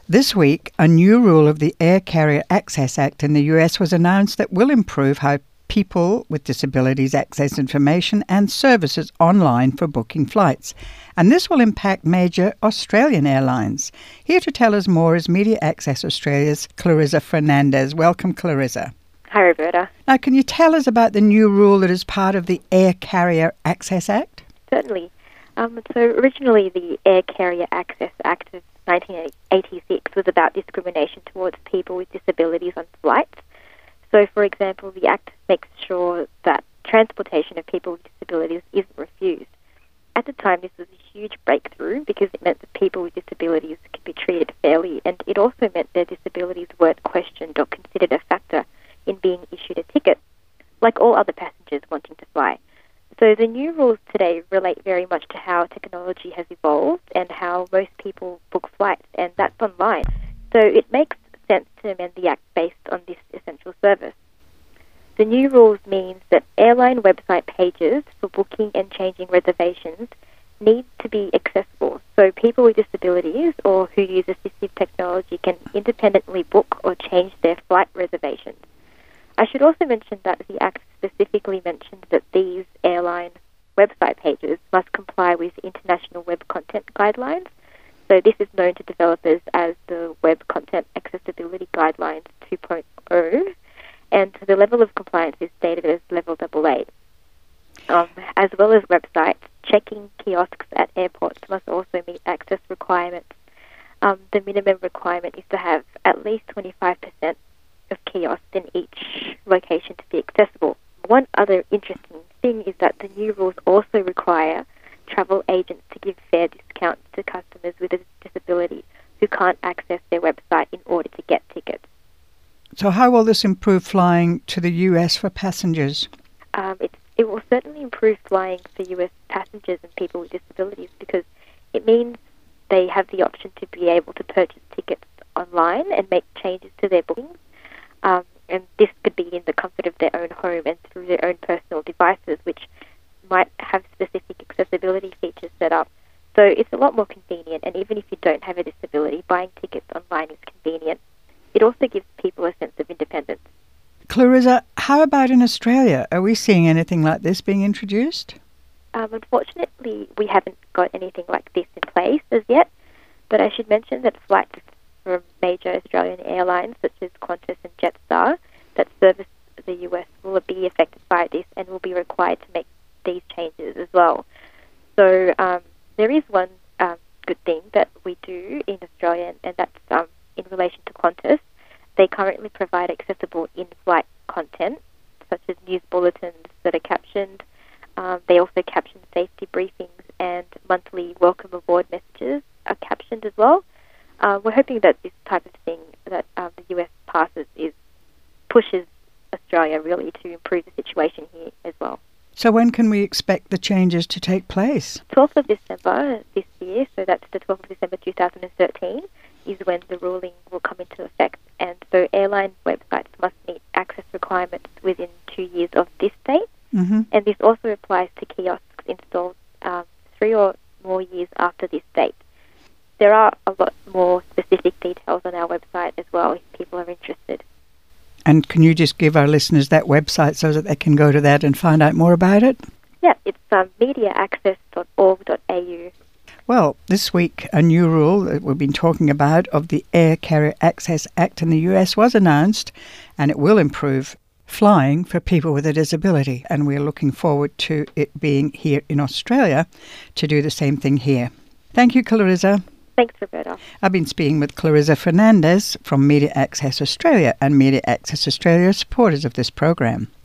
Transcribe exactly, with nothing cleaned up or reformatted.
This week, a new rule of the Air Carrier Access Act in the U S was announced that will improve how people with disabilities access information and services online for booking flights. And this will impact major Australian airlines. Here to tell us more is Media Access Australia's Clarissa Fernandez. Welcome, Clarissa. Hi, Roberta. Now, can you tell us about the new rule that is part of the Air Carrier Access Act? Certainly. Um, so originally the Air Carrier Access Act of nineteen eighty-six was about discrimination towards people with disabilities on flights. So, for example, the Act makes sure that transportation of people with disabilities isn't refused. At the time, this was a huge breakthrough because it meant that people with disabilities could be treated fairly, and it also meant their disabilities weren't questioned or considered a factor in being issued a ticket, like all other passengers wanting to fly. So the new rules today relate very much to how technology has evolved and how most people book flights, and that's online. So it makes sense to amend the Act based on this essential service. The new rules means that airline website pages for booking and changing reservations need to be accessible, so people with disabilities or who use assistive technology can independently book or change their flight reservations. I should also mention that the Act specifically mentions that these airline website pages must comply with international web content guidelines. So this is known to developers as the Web Content Accessibility Guidelines two point oh, and the level of compliance is stated as level double A. Um, as well as websites, check-in kiosks at airports must also meet access requirements. Um, the minimum requirement is to have at least twenty-five percent of kiosks in each location to be accessible. One other interesting thing is that the new rules also require travel agents to give fair discounts to customers with a disability who can't access their website in order to get tickets. So how will this improve flying to the U S for passengers? Um, it, it will certainly improve flying for U S passengers and people with disabilities because it means they have the option to be able to purchase tickets online and make changes to their bookings. Um, and this could be in the comfort of their own home and through their own personal devices, which might have specific accessibility features set up. So it's a lot more convenient, and even if you don't have a disability, buying tickets online is convenient. It also gives people a sense of independence. Clarissa, how about in Australia? Are we seeing anything like this being introduced? Um, unfortunately, we haven't got anything like this in place as yet, but I should mention that flights from major Australian airlines such as Qantas and Jetstar that service the U S will be affected by this and will be required to make these changes as well. So um, there is one um, good thing that we do in Australia, and that's um, in relation to Qantas. They currently provide accessible in-flight content, such as news bulletins that are captioned. Um, they also caption safety briefings, and monthly welcome aboard messages are captioned as well. Uh, we're hoping that this type of thing that um, the U S passes is pushes Australia really to improve the situation here as well. So when can we expect the changes to take place? twelfth of December this year, so that's the twelfth of December two thousand thirteen, is when the ruling will come into effect. And so airline websites must meet access requirements within two years of this date. Mm-hmm. And this also applies to kiosks installed um, three or more years after this date. There are a lot more specific details on our website as well if people are interested. And can you just give our listeners that website so that they can go to that and find out more about it? Yeah, it's um, media access dot org dot a u. Well, this week, a new rule that we've been talking about of the Air Carrier Access Act in the U S was announced, and it will improve flying for people with a disability. And we're looking forward to it being here in Australia to do the same thing here. Thank you, Clarissa. Thanks, Roberta. I've been speaking with Clarissa Fernandez from Media Access Australia, and Media Access Australia are supporters of this program.